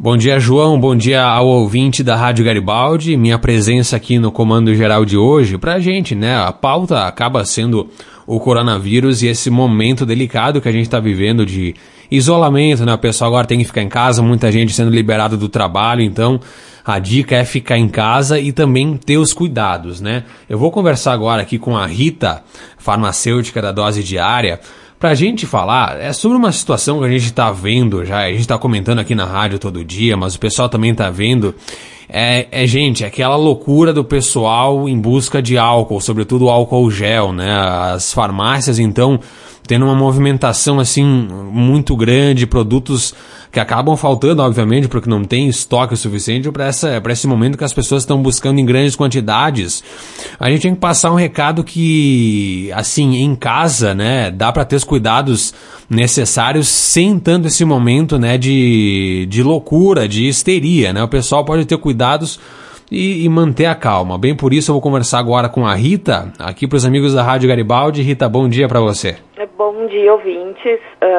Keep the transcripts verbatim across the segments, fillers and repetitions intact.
Bom dia, João. Bom dia ao ouvinte da Rádio Garibaldi. Minha presença aqui no Comando Geral de hoje, pra gente, né? A pauta acaba sendo o coronavírus e esse momento delicado que a gente tá vivendo de isolamento, né? O pessoal agora tem que ficar em casa, muita gente sendo liberada do trabalho, então a dica é ficar em casa e também ter os cuidados, né? Eu vou conversar agora aqui com a Rita, farmacêutica da Dose Diária, pra gente falar é sobre uma situação que a gente tá vendo já, a gente tá comentando aqui na rádio todo dia, mas o pessoal também tá vendo, é, é gente, aquela loucura do pessoal em busca de álcool, sobretudo álcool gel, né? As farmácias, então, tendo uma movimentação, assim, muito grande, produtos que acabam faltando, obviamente, porque não tem estoque o suficiente para essa, para esse momento que as pessoas estão buscando em grandes quantidades. A gente tem que passar um recado que, assim, em casa, né, dá para ter os cuidados necessários sem tanto esse momento, né, de, de loucura, de histeria, né? O pessoal pode ter cuidados e, e manter a calma. Bem, por isso eu vou conversar agora com a Rita, aqui para os amigos da Rádio Garibaldi. Rita, bom dia para você. Bom dia, ouvintes.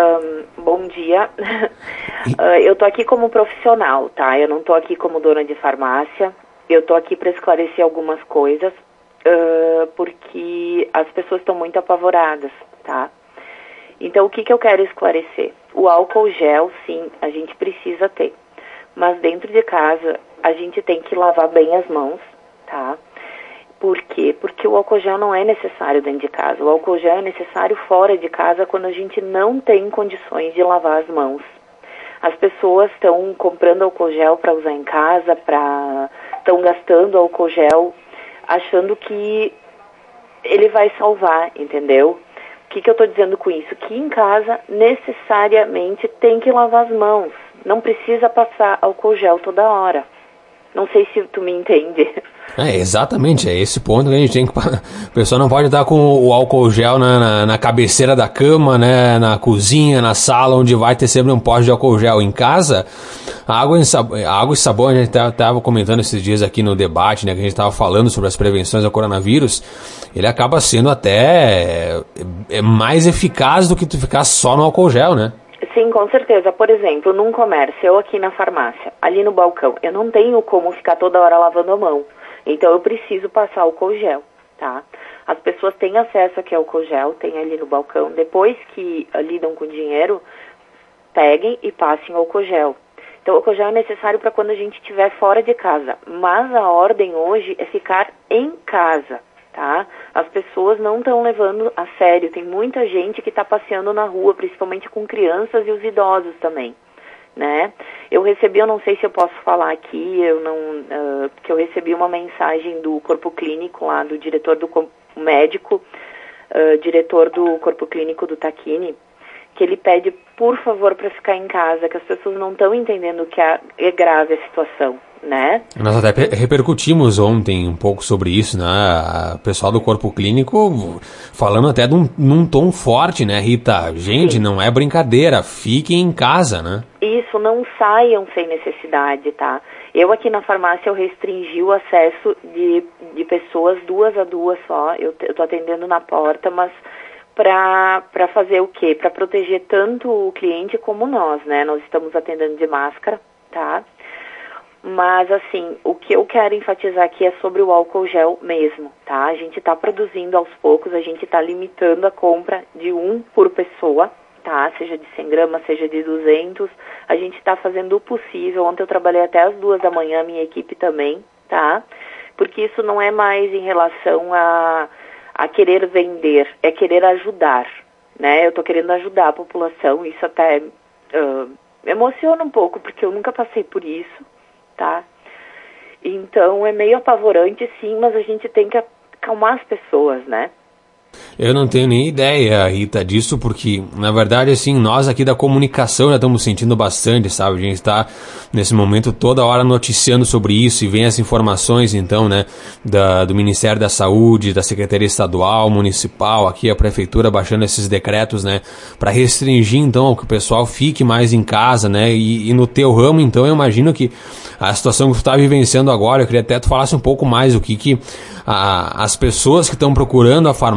Um, bom dia. uh, eu tô aqui como profissional, tá? Eu não tô aqui como dona de farmácia. Eu tô aqui para esclarecer algumas coisas, uh, porque as pessoas estão muito apavoradas, tá? Então, o que que eu quero esclarecer? O álcool gel, sim, a gente precisa ter. Mas dentro de casa, a gente tem que lavar bem as mãos, tá? Por quê? Porque o álcool gel não é necessário dentro de casa. O álcool gel é necessário fora de casa quando a gente não tem condições de lavar as mãos. As pessoas estão comprando álcool gel para usar em casa, pra... estão gastando álcool gel, achando que ele vai salvar, entendeu? O que que eu estou dizendo com isso? Que em casa, necessariamente, tem que lavar as mãos. Não precisa passar álcool gel toda hora. Não sei se tu me entende. É, exatamente, é esse ponto que a gente tem que... O pessoal não pode estar com o álcool gel na, na, na cabeceira da cama, né, na cozinha, na sala, onde vai ter sempre um pote de álcool gel. Em casa, a água, em sab... a água e sabão, a gente estava comentando esses dias aqui no debate, né, que a gente estava falando sobre as prevenções ao coronavírus, ele acaba sendo até é mais eficaz do que tu ficar só no álcool gel, né? Sim, com certeza. Por exemplo, num comércio, eu aqui na farmácia, ali no balcão, eu não tenho como ficar toda hora lavando a mão. Então, eu preciso passar álcool gel, tá? As pessoas têm acesso aqui ao álcool gel, tem ali no balcão. Depois que lidam com dinheiro, peguem e passem álcool gel. Então, o álcool gel é necessário para quando a gente estiver fora de casa. Mas a ordem hoje é ficar em casa, tá? As pessoas não estão levando a sério. Tem muita gente que está passeando na rua, principalmente com crianças e os idosos também, né? Eu recebi, eu não sei se eu posso falar aqui, eu não, uh, que eu recebi uma mensagem do corpo clínico lá, do diretor do médico, uh, diretor do corpo clínico do Taquini, que ele pede, por favor, para ficar em casa, que as pessoas não estão entendendo que é grave a situação, né? Nós até repercutimos ontem um pouco sobre isso, né? O pessoal do corpo clínico falando até de um, num tom forte, né, Rita? Gente, sim, não é brincadeira, fiquem em casa, né? Isso, não saiam sem necessidade, tá? Eu aqui na farmácia eu restringi o acesso de, de pessoas duas a duas só, eu, eu tô atendendo na porta, mas para para fazer o quê? Para proteger tanto o cliente como nós, né? Nós estamos atendendo de máscara, tá? Mas, assim, o que eu quero enfatizar aqui é sobre o álcool gel mesmo, tá? A gente está produzindo aos poucos, a gente está limitando a compra de um por pessoa, tá? Seja de cem gramas, seja de duzentos. A gente está fazendo o possível. Ontem eu trabalhei até as duas da manhã, minha equipe também, tá? Porque isso não é mais em relação a, a querer vender, é querer ajudar, né? Eu estou querendo ajudar a população, isso até uh, me emociona um pouco, porque eu nunca passei por isso, tá? Então é meio apavorante, sim, mas a gente tem que acalmar as pessoas, né? Eu não tenho nem ideia, Rita, disso, porque, na verdade, assim, nós aqui da comunicação já estamos sentindo bastante, sabe? A gente está, nesse momento, toda hora noticiando sobre isso e vem as informações, então, né, da, do Ministério da Saúde, da Secretaria Estadual, Municipal, aqui a Prefeitura baixando esses decretos, né, para restringir, então, que o pessoal fique mais em casa, né, e, e no teu ramo, então, eu imagino que a situação que tu está vivenciando agora, eu queria até que tu falasse um pouco mais o que que a, as pessoas que estão procurando a farmácia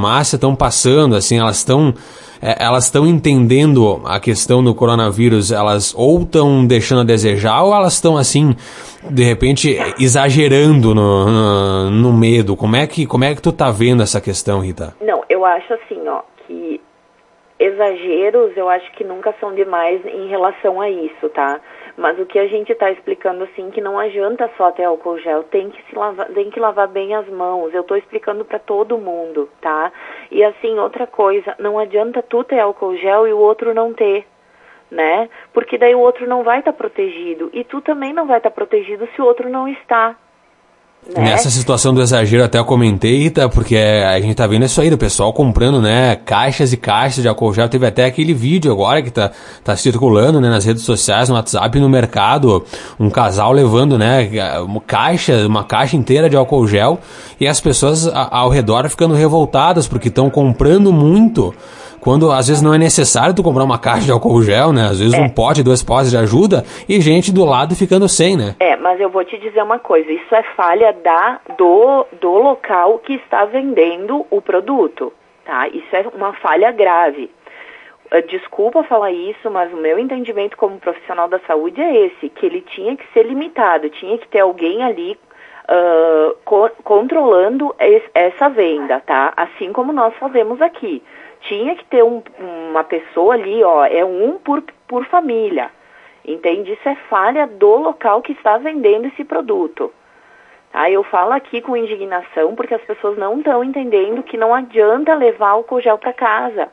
estão passando, assim, elas estão elas estão entendendo a questão do coronavírus, elas ou estão deixando a desejar, ou elas estão, assim, de repente, exagerando no, no, no medo? Como é, que, como é que tu tá vendo essa questão, Rita? Não, eu acho assim, ó, que exageros eu acho que nunca são demais em relação a isso, tá? Mas o que a gente está explicando, assim, que não adianta só ter álcool gel, tem que se lavar, tem que lavar bem as mãos. Eu estou explicando para todo mundo, tá? E assim, outra coisa, não adianta tu ter álcool gel e o outro não ter, né? Porque daí o outro não vai estar tá protegido e tu também não vai estar tá protegido se o outro não está. Né? Nessa situação do exagero até eu comentei, Rita, porque a gente tá vendo isso aí, do pessoal comprando, né, caixas e caixas de álcool gel. Teve até aquele vídeo agora que tá, tá circulando, né, nas redes sociais, no WhatsApp, no mercado, um casal levando, né, uma caixa, uma caixa inteira de álcool gel, e as pessoas ao redor ficando revoltadas porque estão comprando muito, quando às vezes não é necessário tu comprar uma caixa de álcool gel, né? Às vezes é. um pote, dois potes de ajuda, e gente do lado ficando sem, né? É, mas eu vou te dizer uma coisa, isso é falha da, do, do local que está vendendo o produto, tá? Isso é uma falha grave. Desculpa falar isso, mas o meu entendimento como profissional da saúde é esse, que ele tinha que ser limitado, tinha que ter alguém ali uh, co- controlando es- essa venda, tá? Assim como nós fazemos aqui. Tinha que ter um, uma pessoa ali, ó, é um por, por família, entende? Isso é falha do local que está vendendo esse produto. Tá? Eu falo aqui com indignação porque as pessoas não estão entendendo que não adianta levar álcool gel para casa.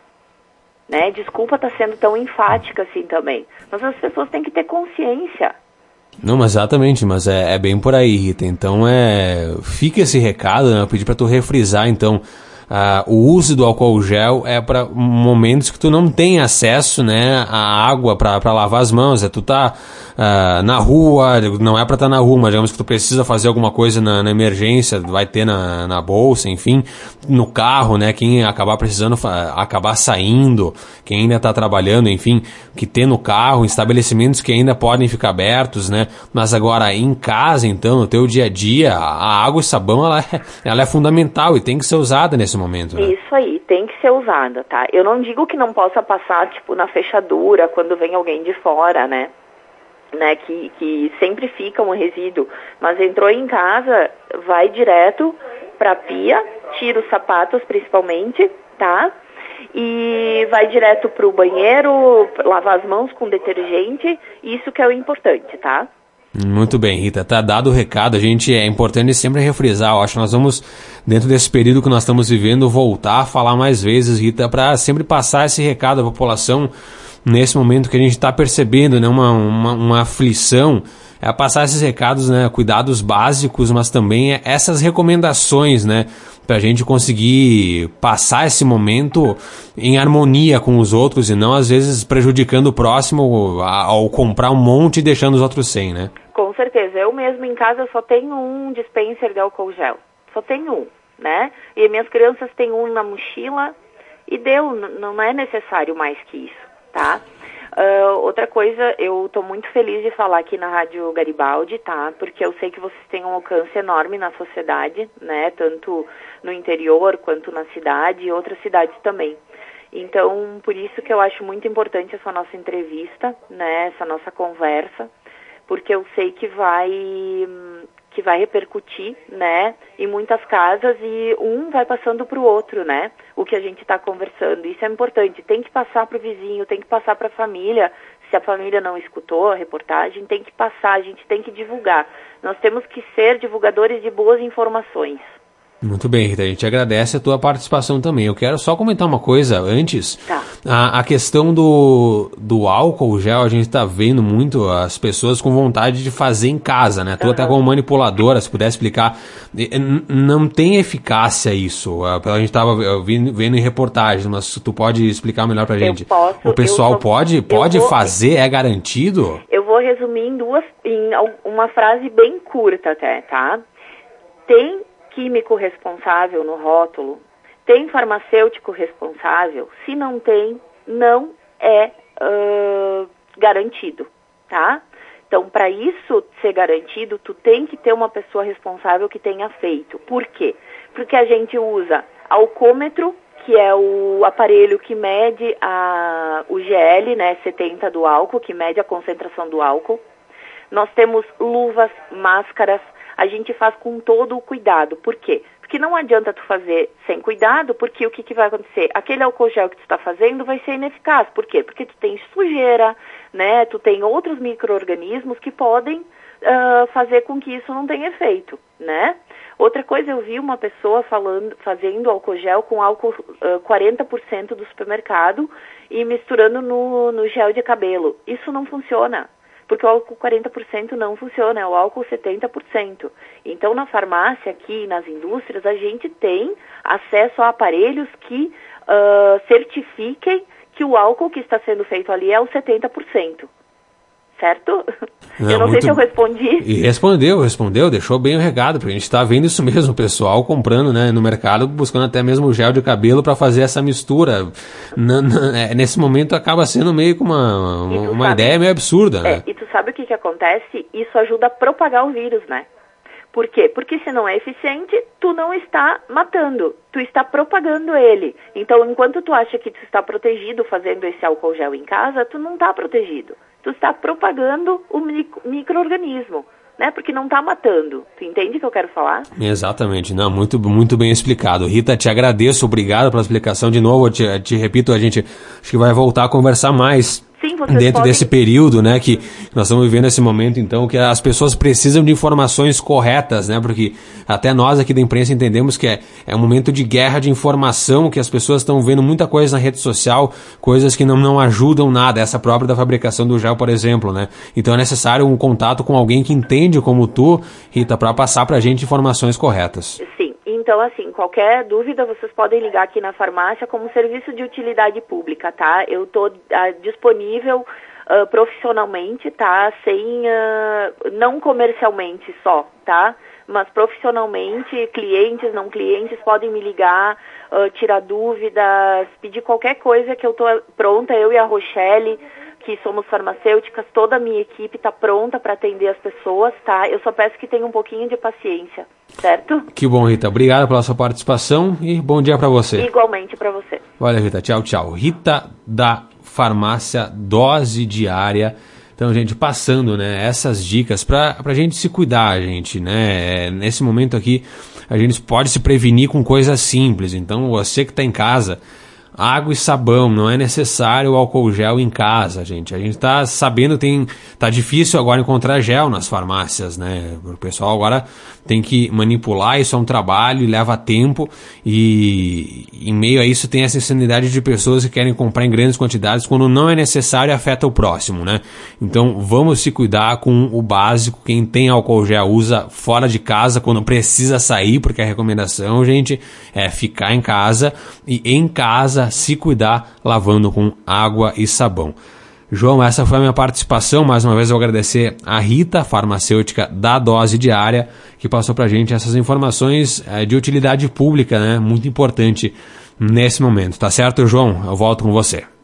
Né? Desculpa estar tá sendo tão enfática assim também, mas as pessoas têm que ter consciência. Não, mas exatamente, mas é, é bem por aí, Rita. Então, é, fica esse recado, né? Eu pedi para tu refrisar, então, Uh, o uso do álcool gel é para momentos que tu não tem acesso, né, à água para lavar as mãos. É tu tá uh, na rua, não é para estar tá na rua, mas digamos que tu precisa fazer alguma coisa na, na emergência, vai ter na, na bolsa, enfim, no carro, né, quem acabar precisando acabar saindo, quem ainda tá trabalhando, enfim, que ter no carro, estabelecimentos que ainda podem ficar abertos, né, mas agora em casa, então, no teu dia a dia, a água e sabão, ela é, ela é fundamental e tem que ser usada nesse momento, né? Isso aí, tem que ser usada, tá? Eu não digo que não possa passar, tipo, na fechadura, quando vem alguém de fora, né? Né? Que, que sempre fica um resíduo, mas entrou em casa, vai direto pra pia, tira os sapatos principalmente, tá? E vai direto pro banheiro, lavar as mãos com detergente, isso que é o importante, tá? Muito bem, Rita, tá dado o recado. A gente é importante sempre refrisar, eu acho que nós vamos, dentro desse período que nós estamos vivendo, voltar a falar mais vezes, Rita, para sempre passar esse recado à população nesse momento que a gente está percebendo, né, uma, uma, uma aflição, é passar esses recados, né, cuidados básicos, mas também essas recomendações, né, para a gente conseguir passar esse momento em harmonia com os outros e não, às vezes, prejudicando o próximo ao comprar um monte e deixando os outros sem, né? Com certeza. Eu mesmo em casa só tenho um dispenser de álcool gel. Só tenho um, né? E minhas crianças têm um na mochila e deu, não é necessário mais que isso, tá? Uh, outra coisa, eu estou muito feliz de falar aqui na Rádio Garibaldi, tá? Porque eu sei que vocês têm um alcance enorme na sociedade, né? Tanto no interior quanto na cidade e outras cidades também. Então, por isso que eu acho muito importante essa nossa entrevista, né? Essa nossa conversa, porque eu sei que vai, que vai repercutir, né? Em muitas casas e um vai passando para o outro, né? O que a gente está conversando. Isso é importante. Tem que passar para o vizinho, tem que passar para a família. Se a família não escutou a reportagem, tem que passar, a gente tem que divulgar. Nós temos que ser divulgadores de boas informações. Muito bem, Rita, a gente agradece a tua participação também. Eu quero só comentar uma coisa antes. Tá. A, a questão do, do álcool gel, a gente está vendo muito as pessoas com vontade de fazer em casa, né? Tu uhum. até como manipuladora, se puder explicar, não tem eficácia isso. A gente estava vendo em reportagens, mas tu pode explicar melhor pra gente. Eu posso, o pessoal eu pode, pode vou, fazer, é garantido? Eu vou resumir em duas, em uma frase bem curta até, tá? Tem químico responsável no rótulo, tem farmacêutico responsável, se não tem, não é uh, garantido, tá? Então, para isso ser garantido, tu tem que ter uma pessoa responsável que tenha feito. Por quê? Porque a gente usa alcômetro que é o aparelho que mede a, o G L, né, setenta do álcool, que mede a concentração do álcool. Nós temos luvas, máscaras, a gente faz com todo o cuidado. Por quê? Porque não adianta tu fazer sem cuidado, porque o que, que vai acontecer? Aquele álcool gel que tu está fazendo vai ser ineficaz. Por quê? Porque tu tem sujeira, né, tu tem outros micro-organismos que podem uh, fazer com que isso não tenha efeito, né? Outra coisa, eu vi uma pessoa falando, fazendo álcool gel com álcool uh, quarenta por cento do supermercado e misturando no, no gel de cabelo. Isso não funciona, porque o álcool quarenta por cento não funciona, é o álcool setenta por cento. Então, na farmácia, aqui nas indústrias, a gente tem acesso a aparelhos que uh, certifiquem que o álcool que está sendo feito ali é o setenta por cento. Certo? Não, eu não muito... sei se eu respondi. E respondeu, respondeu, deixou bem o recado, porque a gente está vendo isso mesmo, o pessoal comprando, né, no mercado, buscando até mesmo gel de cabelo para fazer essa mistura. N- n- nesse momento acaba sendo meio que uma, uma sabe, ideia meio absurda. Né? É, e tu sabe o que, que acontece? Isso ajuda a propagar o vírus, né? Por quê? Porque se não é eficiente, tu não está matando, tu está propagando ele. Então, enquanto tu acha que tu está protegido fazendo esse álcool gel em casa, tu não está protegido. Tu está propagando o micro-organismo, né? Porque não está matando. Tu entende o que eu quero falar? Exatamente. Não, muito, muito bem explicado. Rita, te agradeço, obrigado pela explicação de novo. Eu te, te repito, a gente acho que vai voltar a conversar mais. Sim, vocês dentro podem... desse período, né, que nós estamos vivendo esse momento, então, que as pessoas precisam de informações corretas, né, porque até nós aqui da imprensa entendemos que é, é um momento de guerra de informação, que as pessoas estão vendo muita coisa na rede social, coisas que não, não ajudam nada, essa própria da fabricação do gel, por exemplo, né, então é necessário um contato com alguém que entende como tu, Rita, para passar pra gente informações corretas. Sim. Então, assim, qualquer dúvida, vocês podem ligar aqui na farmácia como serviço de utilidade pública, tá? Eu estou uh, disponível uh, profissionalmente, tá? Sem, uh, não comercialmente só, tá? Mas profissionalmente, clientes, não clientes, podem me ligar, uh, tirar dúvidas, pedir qualquer coisa que eu estou pronta, eu e a Rochelle, que somos farmacêuticas, toda a minha equipe está pronta para atender as pessoas, tá? Eu só peço que tenha um pouquinho de paciência, certo? Que bom, Rita. Obrigado pela sua participação e bom dia para você. Igualmente para você. Valeu, Rita. Tchau, tchau. Rita da farmácia Dose Diária. Então, gente, passando, né, essas dicas para a gente se cuidar, gente, né? Nesse momento aqui, a gente pode se prevenir com coisas simples. Então, você que está em casa, água e sabão, não é necessário o álcool gel em casa, gente. A gente tá sabendo, tem, tá difícil agora encontrar gel nas farmácias, né? O pessoal agora tem que manipular, isso é um trabalho e leva tempo, e em meio a isso tem essa insanidade de pessoas que querem comprar em grandes quantidades quando não é necessário e afeta o próximo, né? Então vamos se cuidar com o básico. Quem tem álcool gel usa fora de casa quando precisa sair, porque a recomendação, gente, é ficar em casa, e em casa se cuidar lavando com água e sabão. João, essa foi a minha participação. Mais uma vez eu agradecer a Rita, farmacêutica da Dose Diária, que passou pra gente essas informações é, de utilidade pública, né? Muito importante nesse momento. Tá certo, João? Eu volto com você.